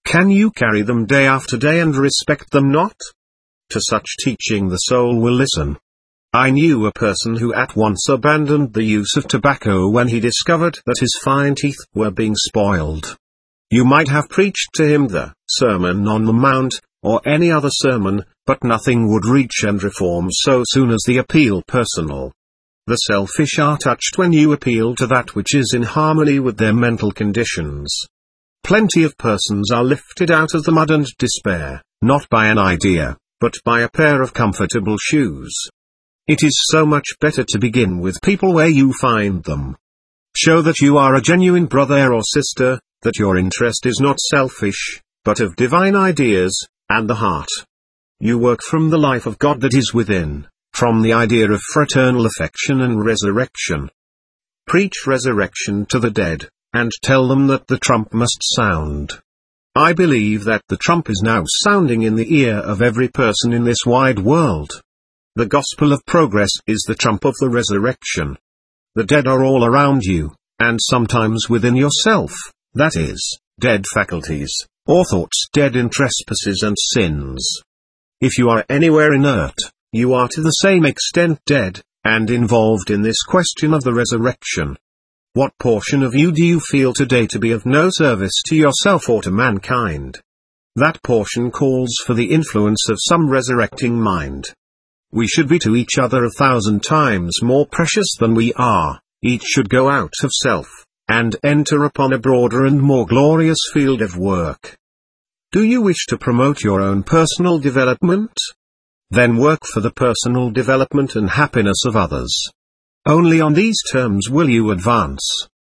Can you carry them day after day and respect them not? To such teaching the soul will listen. I knew a person who at once abandoned the use of tobacco when he discovered that his fine teeth were being spoiled. You might have preached to him the Sermon on the Mount, or any other sermon, but nothing would reach and reform so soon as the appeal personal. The selfish are touched when you appeal to that which is in harmony with their mental conditions. Plenty of persons are lifted out of the mud and despair, not by an idea, but by a pair of comfortable shoes. It is so much better to begin with people where you find them. Show that you are a genuine brother or sister, that your interest is not selfish, but of divine ideas, and the heart. You work from the life of God that is within, from the idea of fraternal affection and resurrection. Preach resurrection to the dead, and tell them that the trump must sound. I believe that the trump is now sounding in the ear of every person in this wide world. The gospel of progress is the trump of the resurrection. The dead are all around you, and sometimes within yourself, that is, dead faculties, or thoughts dead in trespasses and sins. If you are anywhere inert, you are to the same extent dead, and involved in this question of the resurrection. What portion of you do you feel today to be of no service to yourself or to mankind? That portion calls for the influence of some resurrecting mind. We should be to each other 1,000 times more precious than we are. Each should go out of self, and enter upon a broader and more glorious field of work. Do you wish to promote your own personal development? Then work for the personal development and happiness of others. Only on these terms will you advance.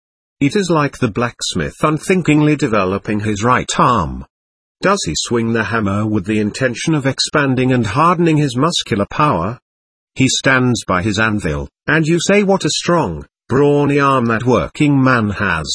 It is like the blacksmith unthinkingly developing his right arm. Does he swing the hammer with the intention of expanding and hardening his muscular power? He stands by his anvil, and you say what a strong, brawny arm that working man has.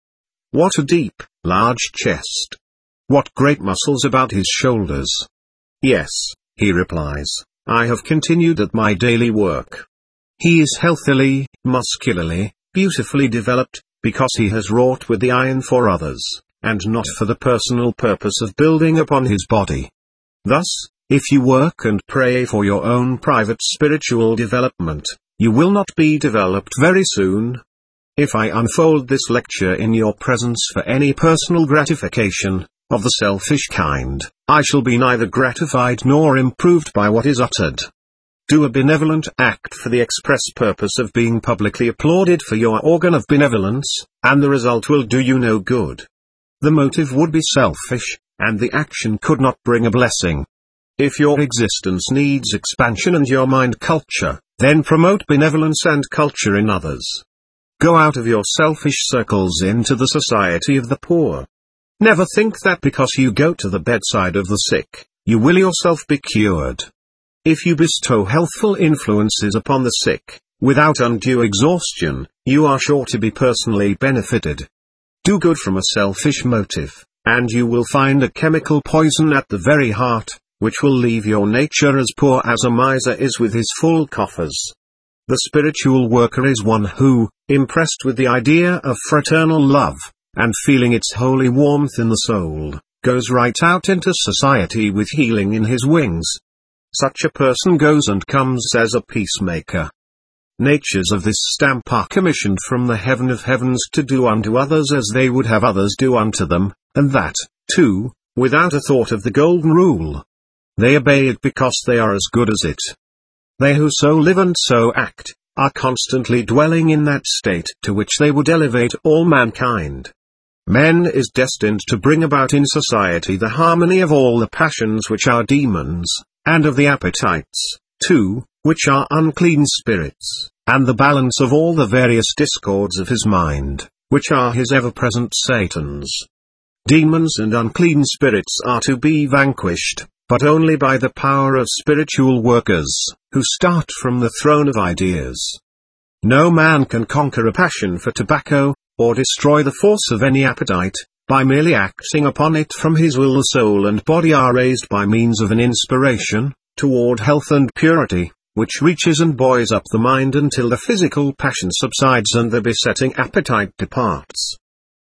What a deep, large chest. What great muscles about his shoulders. Yes, he replies, I have continued at my daily work. He is healthily, muscularly, beautifully developed, because he has wrought with the iron for others, and not for the personal purpose of building upon his body. Thus, if you work and pray for your own private spiritual development, you will not be developed very soon. If I unfold this lecture in your presence for any personal gratification, of the selfish kind, I shall be neither gratified nor improved by what is uttered. Do a benevolent act for the express purpose of being publicly applauded for your organ of benevolence, and the result will do you no good. The motive would be selfish, and the action could not bring a blessing. If your existence needs expansion and your mind culture, then promote benevolence and culture in others. Go out of your selfish circles into the society of the poor. Never think that because you go to the bedside of the sick, you will yourself be cured. If you bestow healthful influences upon the sick, without undue exhaustion, you are sure to be personally benefited. Do good from a selfish motive, and you will find a chemical poison at the very heart, which will leave your nature as poor as a miser is with his full coffers. The spiritual worker is one who, impressed with the idea of fraternal love, and feeling its holy warmth in the soul, goes right out into society with healing in his wings. Such a person goes and comes as a peacemaker. Natures of this stamp are commissioned from the heaven of heavens to do unto others as they would have others do unto them, and that, too, without a thought of the golden rule. They obey it because they are as good as it. They who so live and so act, are constantly dwelling in that state to which they would elevate all mankind. Man is destined to bring about in society the harmony of all the passions which are demons, and of the appetites, too, which are unclean spirits, and the balance of all the various discords of his mind, which are his ever-present Satans. Demons and unclean spirits are to be vanquished, but only by the power of spiritual workers, who start from the throne of ideas. No man can conquer a passion for tobacco, or destroy the force of any appetite, by merely acting upon it from his will. The soul and body are raised by means of an inspiration, toward health and purity, which reaches and buoys up the mind until the physical passion subsides and the besetting appetite departs.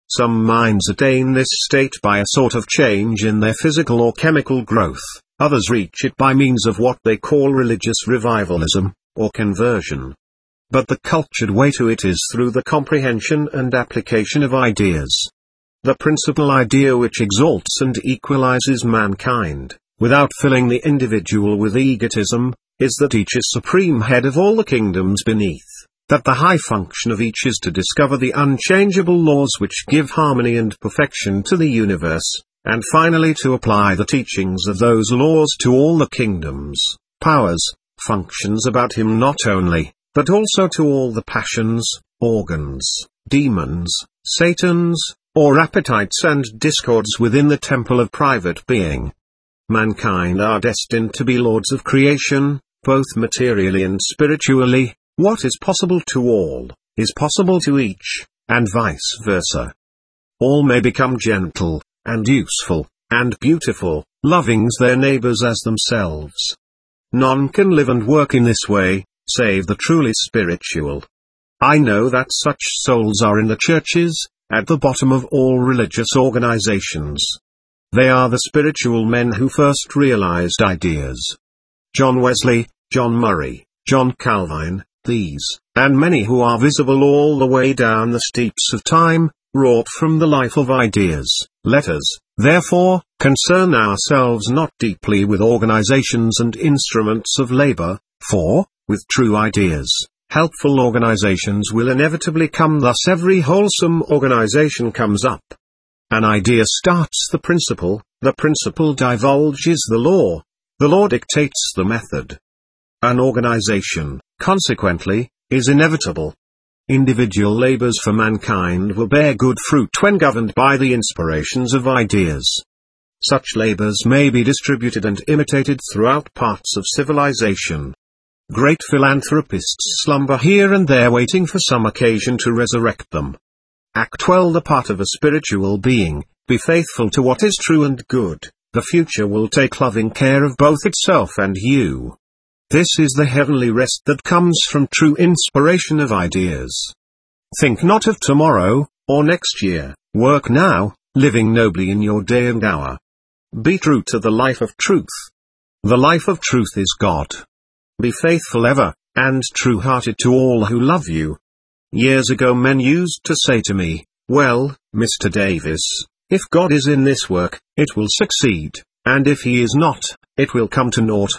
Some minds attain this state by a sort of change in their physical or chemical growth, others reach it by means of what they call religious revivalism, or conversion. But the cultured way to it is through the comprehension and application of ideas. The principal idea which exalts and equalizes mankind, without filling the individual with egotism, is that each is supreme head of all the kingdoms beneath, that the high function of each is to discover the unchangeable laws which give harmony and perfection to the universe, and finally to apply the teachings of those laws to all the kingdoms, powers, functions about him not only, but also to all the passions, organs, demons, satans, or appetites and discords within the temple of private being. Mankind are destined to be lords of creation, both materially and spiritually. What is possible to all, is possible to each, and vice versa. All may become gentle, and useful, and beautiful, loving their neighbors as themselves. None can live and work in this way, save the truly spiritual. I know that such souls are in the churches, at the bottom of all religious organizations. They are the spiritual men who first realized ideas. John Wesley, John Murray, John Calvin, these, and many who are visible all the way down the steeps of time, wrought from the life of ideas. Let us, therefore, concern ourselves not deeply with organizations and instruments of labor, for, with true ideas, helpful organizations will inevitably come. Thus every wholesome organization comes up. An idea starts the principle divulges the law dictates the method. An organization, consequently, is inevitable. Individual labors for mankind will bear good fruit when governed by the inspirations of ideas. Such labors may be distributed and imitated throughout parts of civilization. Great philanthropists slumber here and there waiting for some occasion to resurrect them. Act well the part of a spiritual being, be faithful to what is true and good, the future will take loving care of both itself and you. This is the heavenly rest that comes from true inspiration of ideas. Think not of tomorrow, or next year, work now, living nobly in your day and hour. Be true to the life of truth. The life of truth is God. Be faithful ever, and true-hearted to all who love you. Years ago men used to say to me, well, Mr. Davis, if God is in this work, it will succeed, and if he is not, it will come to naught.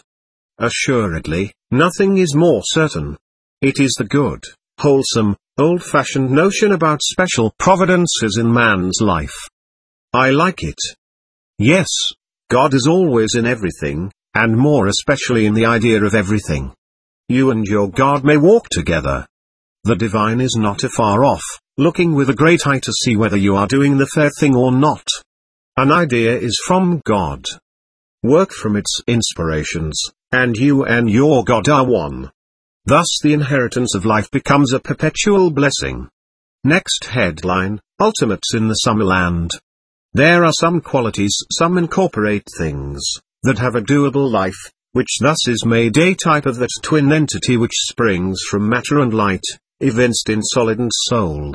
Assuredly, nothing is more certain. It is the good, wholesome, old-fashioned notion about special providences in man's life. I like it. Yes, God is always in everything, and more especially in the idea of everything. You and your God may walk together. The divine is not afar off, looking with a great eye to see whether you are doing the fair thing or not. An idea is from God. Work from its inspirations, and you and your God are one. Thus the inheritance of life becomes a perpetual blessing. Next headline, Ultimates in the Summerland. There are some qualities, some incorporate things, that have a doable life, which thus is made a type of that twin entity which springs from matter and light, evinced in solid and soul.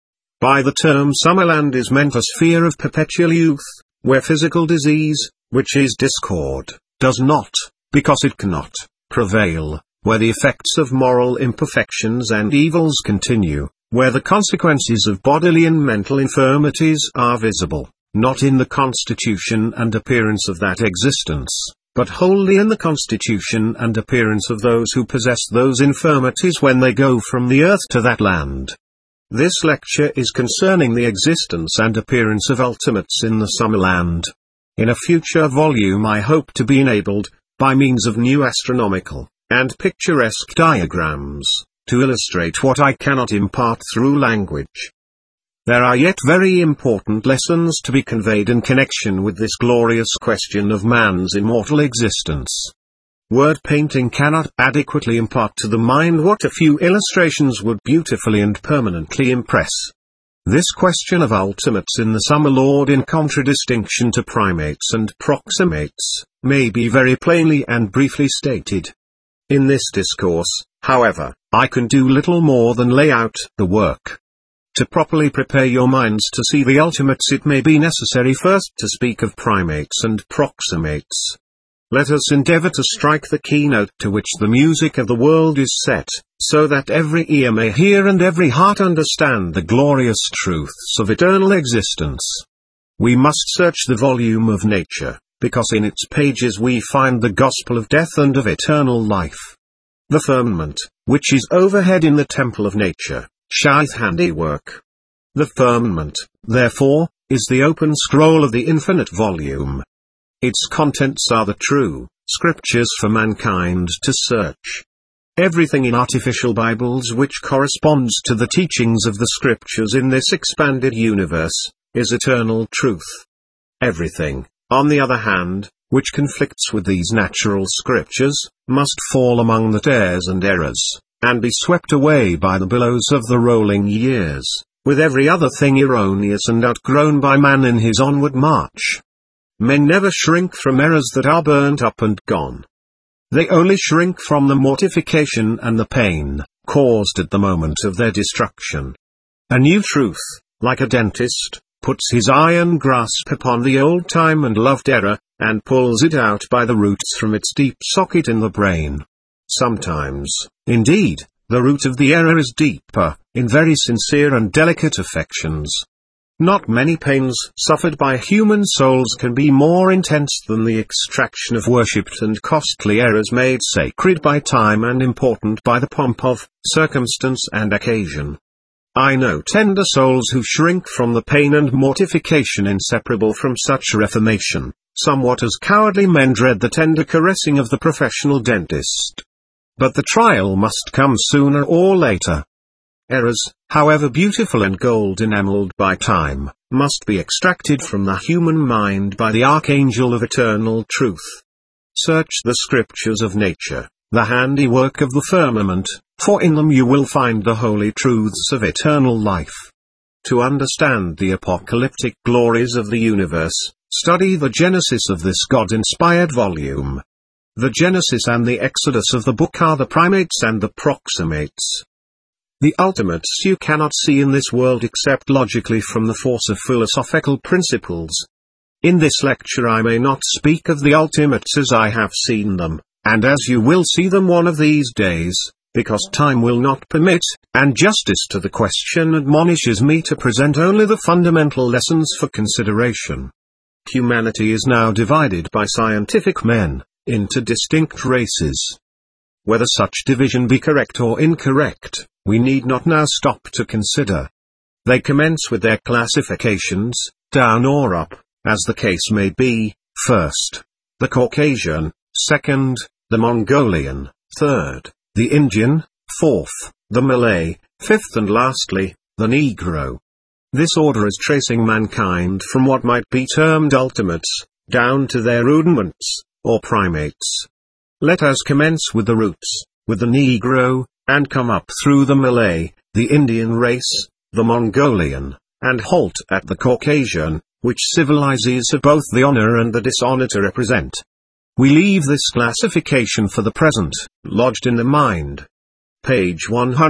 By the term Summerland is meant a sphere of perpetual youth, where physical disease, which is discord, does not, because it cannot, prevail, where the effects of moral imperfections and evils continue, where the consequences of bodily and mental infirmities are visible, not in the constitution and appearance of that existence, but wholly in the constitution and appearance of those who possess those infirmities when they go from the earth to that land. This lecture is concerning the existence and appearance of ultimates in the Summerland. In a future volume I hope to be enabled, by means of new astronomical and picturesque diagrams, to illustrate what I cannot impart through language. There are yet very important lessons to be conveyed in connection with this glorious question of man's immortal existence. Word painting cannot adequately impart to the mind what a few illustrations would beautifully and permanently impress. This question of ultimates in the Summer Lord, in contradistinction to primates and proximates, may be very plainly and briefly stated. In this discourse, however, I can do little more than lay out the work. To properly prepare your minds to see the ultimates, it may be necessary first to speak of primates and proximates. Let us endeavor to strike the keynote to which the music of the world is set, so that every ear may hear and every heart understand the glorious truths of eternal existence. We must search the volume of nature, because in its pages we find the gospel of death and of eternal life. The firmament, which is overhead in the temple of nature, showeth handiwork. The firmament, therefore, is the open scroll of the infinite volume. Its contents are the true scriptures for mankind to search. Everything in artificial Bibles which corresponds to the teachings of the scriptures in this expanded universe, is eternal truth. Everything, on the other hand, which conflicts with these natural scriptures, must fall among the tares and errors, and be swept away by the billows of the rolling years, with every other thing erroneous and outgrown by man in his onward march. Men never shrink from errors that are burnt up and gone. They only shrink from the mortification and the pain caused at the moment of their destruction. A new truth, like a dentist, puts his iron grasp upon the old time and loved error, and pulls it out by the roots from its deep socket in the brain. Sometimes, indeed, the root of the error is deeper, in very sincere and delicate affections. Not many pains suffered by human souls can be more intense than the extraction of worshipped and costly errors made sacred by time and important by the pomp of circumstance and occasion. I know tender souls who shrink from the pain and mortification inseparable from such reformation, somewhat as cowardly men dread the tender caressing of the professional dentist. But the trial must come sooner or later. Errors, however beautiful and gold-enameled by time, must be extracted from the human mind by the archangel of eternal truth. Search the scriptures of nature, the handiwork of the firmament, for in them you will find the holy truths of eternal life. To understand the apocalyptic glories of the universe, study the genesis of this God-inspired volume. The Genesis and the Exodus of the book are the primates and the proximates. The ultimates you cannot see in this world except logically from the force of philosophical principles. In this lecture I may not speak of the ultimates as I have seen them, and as you will see them one of these days, because time will not permit, and justice to the question admonishes me to present only the fundamental lessons for consideration. Humanity is now divided by scientific men into distinct races. Whether such division be correct or incorrect, we need not now stop to consider. They commence with their classifications, down or up, as the case may be: first, the Caucasian; second, the Mongolian; third, the Indian; fourth, the Malay; fifth and lastly, the Negro. This order is tracing mankind from what might be termed ultimates, down to their rudiments, or primates. Let us commence with the roots, with the Negro, and come up through the Malay, the Indian race, the Mongolian, and halt at the Caucasian, which civilizes have both the honor and the dishonor to represent. We leave this classification for the present, lodged in the mind. Page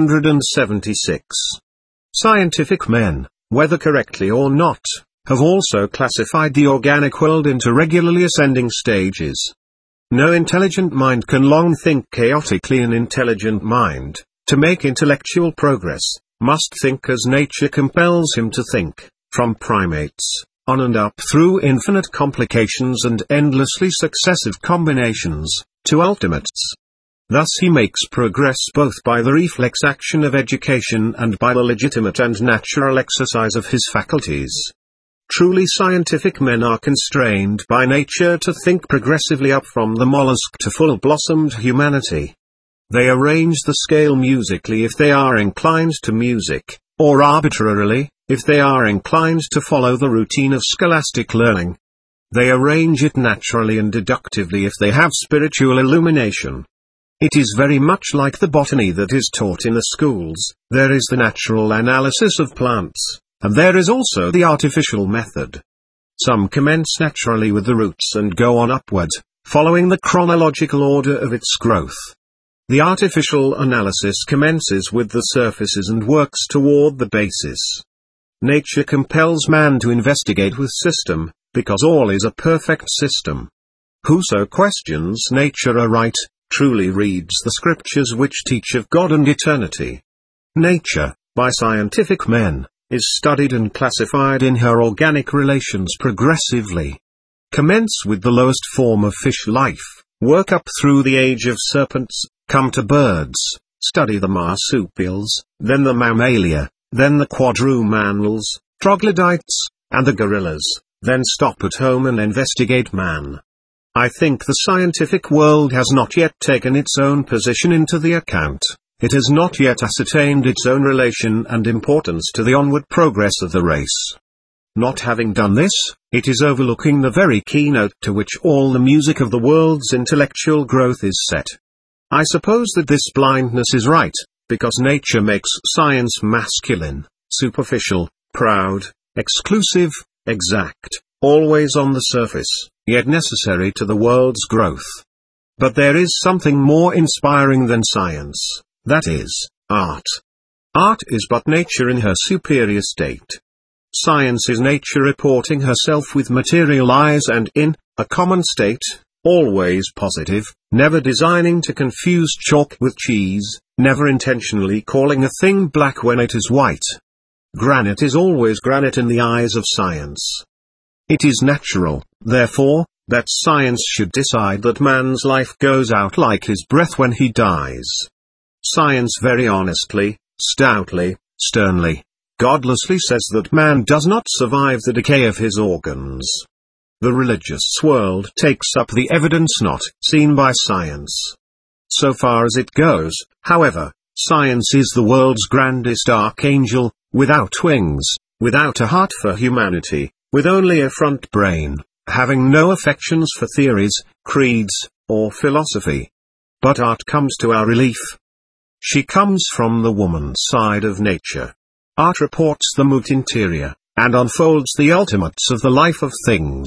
176. Scientific men, whether correctly or not, have also classified the organic world into regularly ascending stages. No intelligent mind can long think chaotically. An intelligent mind, to make intellectual progress, must think as nature compels him to think, from primates, on and up through infinite complications and endlessly successive combinations, to ultimates. Thus he makes progress both by the reflex action of education and by the legitimate and natural exercise of his faculties. Truly scientific men are constrained by nature to think progressively up from the mollusk to full-blossomed humanity. They arrange the scale musically if they are inclined to music, or arbitrarily, if they are inclined to follow the routine of scholastic learning. They arrange it naturally and deductively if they have spiritual illumination. It is very much like the botany that is taught in the schools. There is the natural analysis of plants, and there is also the artificial method. Some commence naturally with the roots and go on upward, following the chronological order of its growth. The artificial analysis commences with the surfaces and works toward the basis. Nature compels man to investigate with system, because all is a perfect system. Whoso questions nature aright, truly reads the scriptures which teach of God and eternity. Nature, by scientific men, is studied and classified in her organic relations progressively. Commence with the lowest form of fish life, work up through the age of serpents, come to birds, study the marsupials, then the mammalia, then the quadrumammals, troglodytes, and the gorillas, then stop at home and investigate man. I think the scientific world has not yet taken its own position into the account. It has not yet ascertained its own relation and importance to the onward progress of the race. Not having done this, it is overlooking the very keynote to which all the music of the world's intellectual growth is set. I suppose that this blindness is right, because nature makes science masculine, superficial, proud, exclusive, exact, always on the surface, yet necessary to the world's growth. But there is something more inspiring than science. That is, art. Art is but nature in her superior state. Science is nature reporting herself with material eyes and in a common state, always positive, never designing to confuse chalk with cheese, never intentionally calling a thing black when it is white. Granite is always granite in the eyes of science. It is natural, therefore, that science should decide that man's life goes out like his breath when he dies. Science very honestly, stoutly, sternly, godlessly says that man does not survive the decay of his organs. The religious world takes up the evidence not seen by science. So far as it goes, however, science is the world's grandest archangel, without wings, without a heart for humanity, with only a front brain, having no affections for theories, creeds, or philosophy. But art comes to our relief. She comes from the woman's side of nature. Art reports the mute interior, and unfolds the ultimates of the life of things.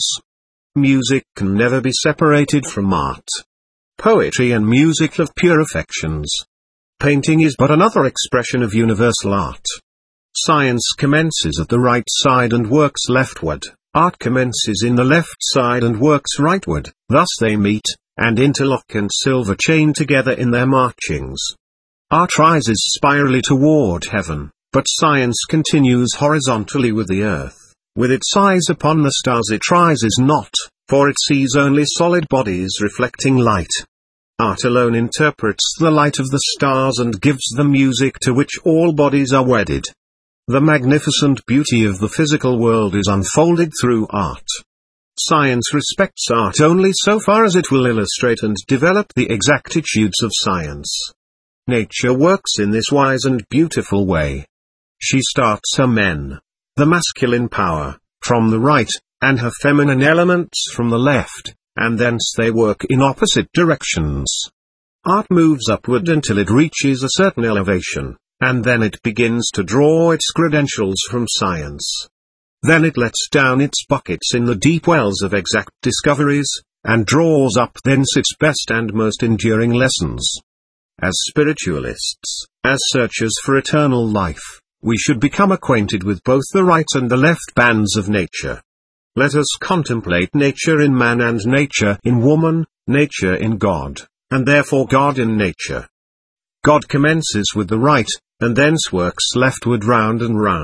Music can never be separated from art. Poetry and music have pure affections. Painting is but another expression of universal art. Science commences at the right side and works leftward. Art commences in the left side and works rightward. Thus they meet, and interlock and silver chain together in their marchings. Art rises spirally toward heaven, but science continues horizontally with the earth. With its eyes upon the stars it rises not, for it sees only solid bodies reflecting light. Art alone interprets the light of the stars and gives the music to which all bodies are wedded. The magnificent beauty of the physical world is unfolded through art. Science respects art only so far as it will illustrate and develop the exactitudes of science. Nature works in this wise and beautiful way. She starts her men, the masculine power, from the right, and her feminine elements from the left, and thence they work in opposite directions. Art moves upward until it reaches a certain elevation, and then it begins to draw its credentials from science. Then it lets down its buckets in the deep wells of exact discoveries, and draws up thence its best and most enduring lessons. As spiritualists, as searchers for eternal life, we should become acquainted with both the right and the left bands of nature. Let us contemplate nature in man and nature in woman, nature in God, and therefore God in nature. God commences with the right, and thence works leftward round,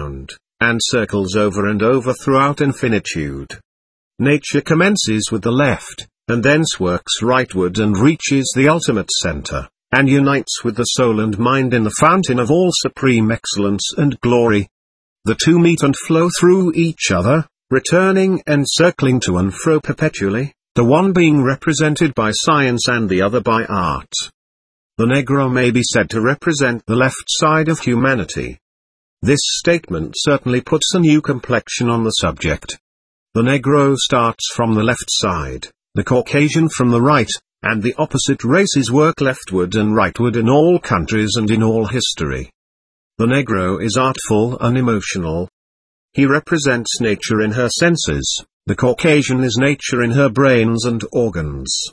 and circles over and over throughout infinitude. Nature commences with the left, and thence works rightward and reaches the ultimate center, and unites with the soul and mind in the fountain of all supreme excellence and glory. The two meet and flow through each other, returning and circling to and fro perpetually, the one being represented by science and the other by art. The Negro may be said to represent the left side of humanity. This statement certainly puts a new complexion on the subject. The Negro starts from the left side, the Caucasian from the right, and the opposite races work leftward and rightward in all countries and in all history. The Negro is artful and emotional. He represents nature in her senses, the Caucasian is nature in her brains and organs.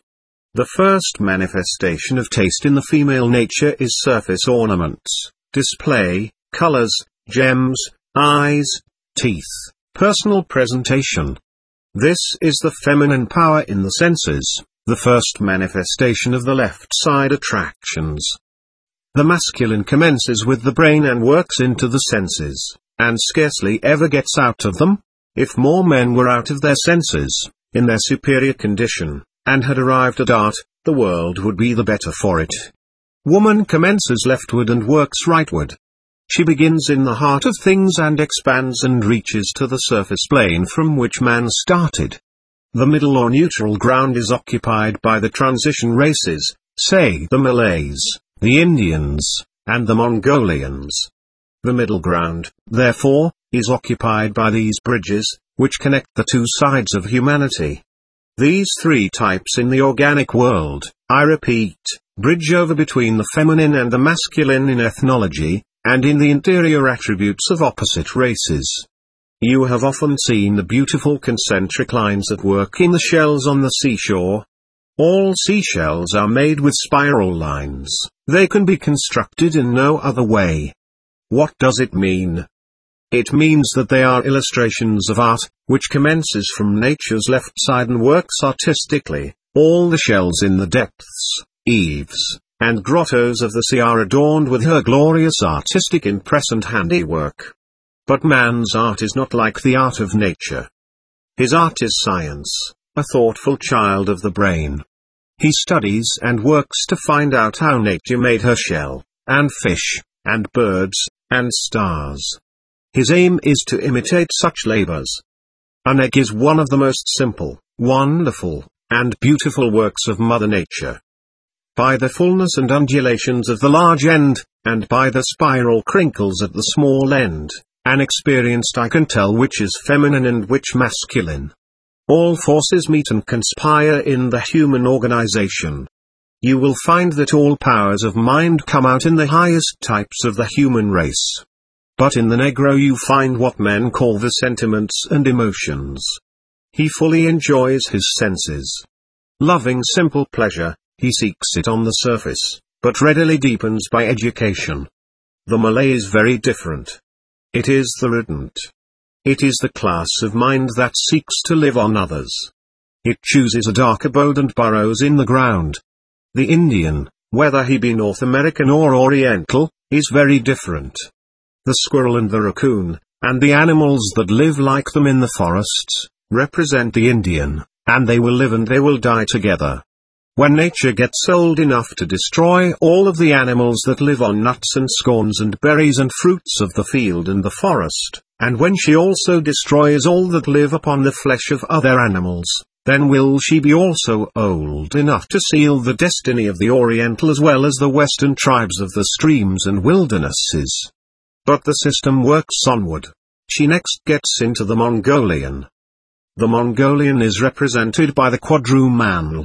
The first manifestation of taste in the female nature is surface ornaments, display, colors, gems, eyes, teeth, personal presentation. This is the feminine power in the senses, the first manifestation of the left side attractions. The masculine commences with the brain and works into the senses, and scarcely ever gets out of them. If more men were out of their senses, in their superior condition, and had arrived at art, the world would be the better for it. Woman commences leftward and works rightward. She begins in the heart of things and expands and reaches to the surface plane from which man started. The middle or neutral ground is occupied by the transition races, say the Malays, the Indians, and the Mongolians. The middle ground, therefore, is occupied by these bridges, which connect the two sides of humanity. These three types in the organic world, I repeat, bridge over between the feminine and the masculine in ethnology, and in the interior attributes of opposite races. You have often seen the beautiful concentric lines at work in the shells on the seashore. All seashells are made with spiral lines. They can be constructed in no other way. What does it mean? It means that they are illustrations of art, which commences from nature's left side and works artistically. All the shells in the depths, eaves, and grottos of the sea are adorned with her glorious artistic impress and handiwork. But man's art is not like the art of nature. His art is science, a thoughtful child of the brain. He studies and works to find out how nature made her shell, and fish, and birds, and stars. His aim is to imitate such labors. An egg is one of the most simple, wonderful, and beautiful works of Mother Nature. By the fullness and undulations of the large end, and by the spiral crinkles at the small end, an experienced eye can tell which is feminine and which masculine. All forces meet and conspire in the human organization. You will find that all powers of mind come out in the highest types of the human race. But in the Negro you find what men call the sentiments and emotions. He fully enjoys his senses. Loving simple pleasure, he seeks it on the surface, but readily deepens by education. The Malay is very different. It is the ardent. It is the class of mind that seeks to live on others. It chooses a dark abode and burrows in the ground. The Indian, whether he be North American or Oriental, is very different. The squirrel and the raccoon, and the animals that live like them in the forests, represent the Indian, and they will live and they will die together. When nature gets old enough to destroy all of the animals that live on nuts and scorns and berries and fruits of the field and the forest, and when she also destroys all that live upon the flesh of other animals, then will she be also old enough to seal the destiny of the Oriental as well as the Western tribes of the streams and wildernesses. But the system works onward. She next gets into the Mongolian. The Mongolian is represented by the quadrumanal.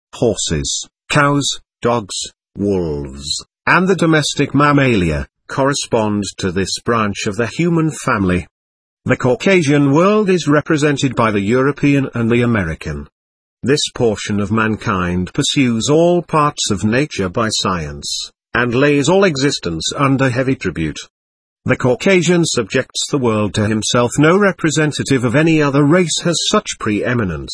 Horses, cows, dogs, wolves, and the domestic mammalia, correspond to this branch of the human family. The Caucasian world is represented by the European and the American. This portion of mankind pursues all parts of nature by science, and lays all existence under heavy tribute. The Caucasian subjects the world to himself. No representative of any other race has such preeminence.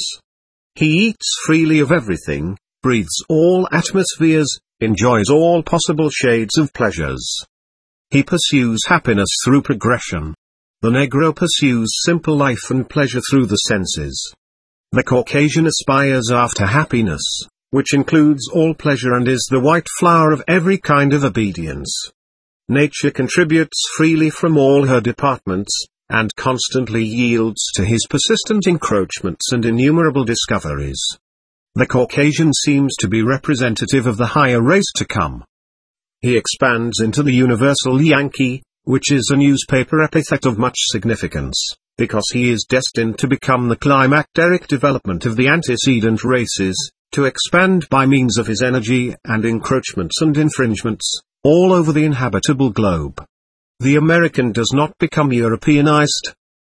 He eats freely of everything, breathes all atmospheres, enjoys all possible shades of pleasures. He pursues happiness through progression. The Negro pursues simple life and pleasure through the senses. The Caucasian aspires after happiness, which includes all pleasure and is the white flower of every kind of obedience. Nature contributes freely from all her departments, and constantly yields to his persistent encroachments and innumerable discoveries. The Caucasian seems to be representative of the higher race to come. He expands into the universal Yankee, which is a newspaper epithet of much significance, because he is destined to become the climacteric development of the antecedent races, to expand by means of his energy and encroachments and infringements, all over the inhabitable globe. The American does not become Europeanized.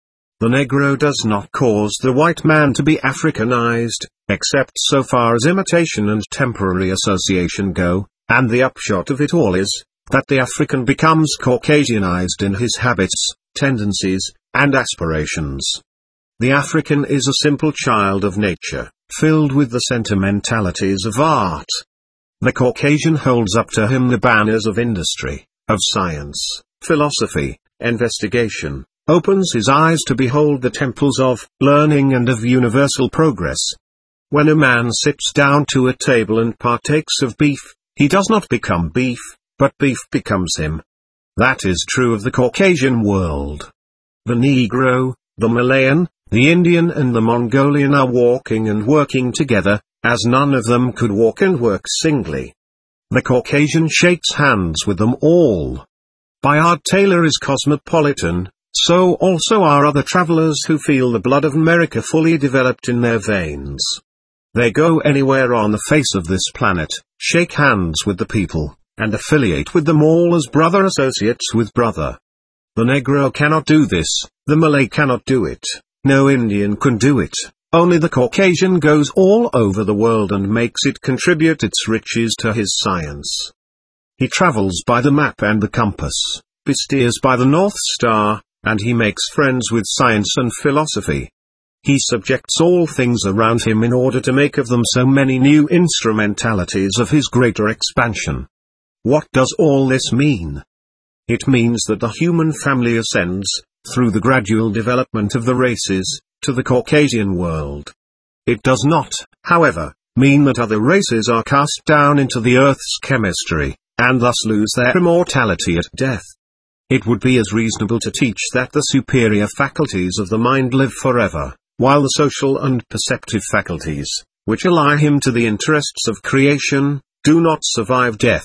The Negro does not cause the white man to be Africanized, except so far as imitation and temporary association go, and the upshot of it all is, that the African becomes Caucasianized in his habits, tendencies, and aspirations. The African is a simple child of nature, filled with the sentimentalities of art. The Caucasian holds up to him the banners of industry, of science, philosophy, investigation, opens his eyes to behold the temples of learning and of universal progress. When a man sits down to a table and partakes of beef, he does not become beef, but beef becomes him. That is true of the Caucasian world. The Negro, the Malayan, the Indian and the Mongolian are walking and working together, as none of them could walk and work singly. The Caucasian shakes hands with them all. Bayard Taylor is cosmopolitan, so also are other travelers who feel the blood of America fully developed in their veins. They go anywhere on the face of this planet, shake hands with the people, and affiliate with them all as brother associates with brother. The Negro cannot do this, the Malay cannot do it, no Indian can do it, only the Caucasian goes all over the world and makes it contribute its riches to his science. He travels by the map and the compass, he steers by the North Star, and he makes friends with science and philosophy. He subjects all things around him in order to make of them so many new instrumentalities of his greater expansion. What does all this mean? It means that the human family ascends, through the gradual development of the races, to the Caucasian world. It does not, however, mean that other races are cast down into the earth's chemistry, and thus lose their immortality at death. It would be as reasonable to teach that the superior faculties of the mind live forever, while the social and perceptive faculties, which ally him to the interests of creation, do not survive death.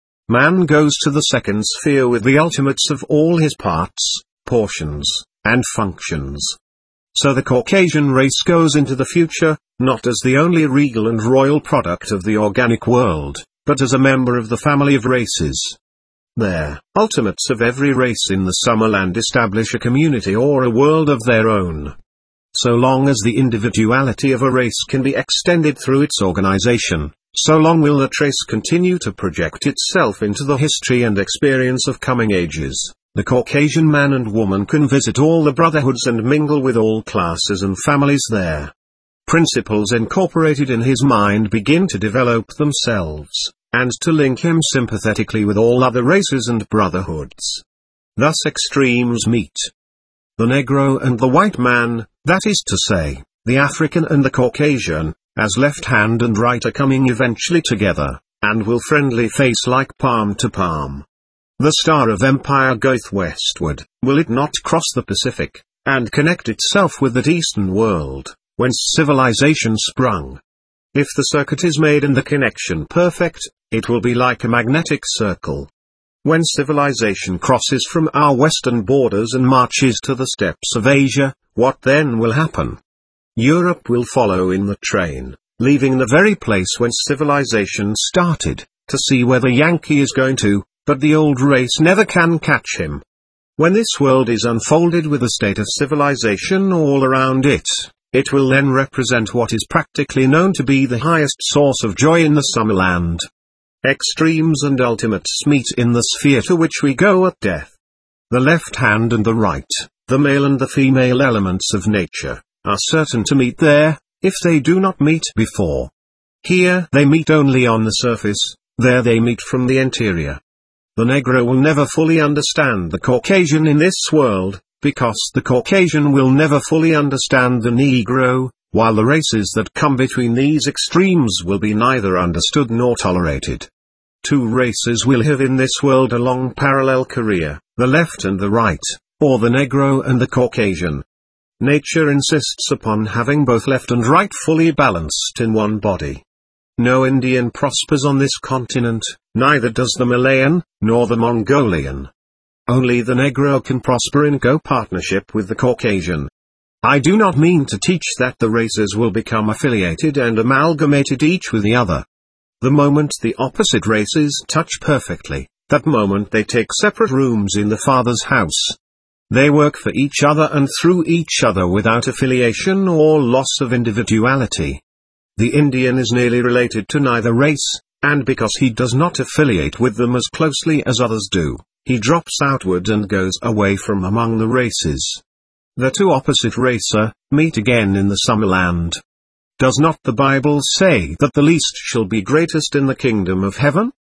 Man goes to the second sphere with the ultimates of all his parts, portions, and functions. So the Caucasian race goes into the future, not as the only regal and royal product of the organic world, but as a member of the family of races. There, ultimates of every race in the Summerland establish a community or a world of their own. So long as the individuality of a race can be extended through its organization, so long will the trace continue to project itself into the history and experience of coming ages. The Caucasian man and woman can visit all the brotherhoods and mingle with all classes and families there. Principles incorporated in his mind begin to develop themselves, and to link him sympathetically with all other races and brotherhoods. Thus extremes meet. The Negro and the white man, that is to say, the African and the Caucasian, as left hand and right are coming eventually together, and will friendly face like palm to palm. The star of empire goeth westward, will it not cross the Pacific, and connect itself with that eastern world, whence civilization sprung? If the circuit is made and the connection perfect, it will be like a magnetic circle. When civilization crosses from our western borders and marches to the steppes of Asia, what then will happen? Europe will follow in the train, leaving the very place whence civilization started, to see where the Yankee is going to, but the old race never can catch him. When this world is unfolded with a state of civilization all around it, it will then represent what is practically known to be the highest source of joy in the Summerland. Extremes and ultimates meet in the sphere to which we go at death. The left hand and the right, the male and the female elements of nature, are certain to meet there, if they do not meet before. Here they meet only on the surface, there they meet from the interior. The Negro will never fully understand the Caucasian in this world, because the Caucasian will never fully understand the Negro, while the races that come between these extremes will be neither understood nor tolerated. Two races will have in this world a long parallel career, the left and the right, or the Negro and the Caucasian. Nature insists upon having both left and right fully balanced in one body. No Indian prospers on this continent, neither does the Malayan, nor the Mongolian. Only the Negro can prosper in co-partnership with the Caucasian. I do not mean to teach that the races will become affiliated and amalgamated each with the other. The moment the opposite races touch perfectly, that moment they take separate rooms in the Father's house. They work for each other and through each other without affiliation or loss of individuality. The Indian is nearly related to neither race, and because he does not affiliate with them as closely as others do, he drops outward and goes away from among the races. The two opposite races meet again in the summer land. Does not the Bible say that the least shall be greatest in the kingdom of heaven?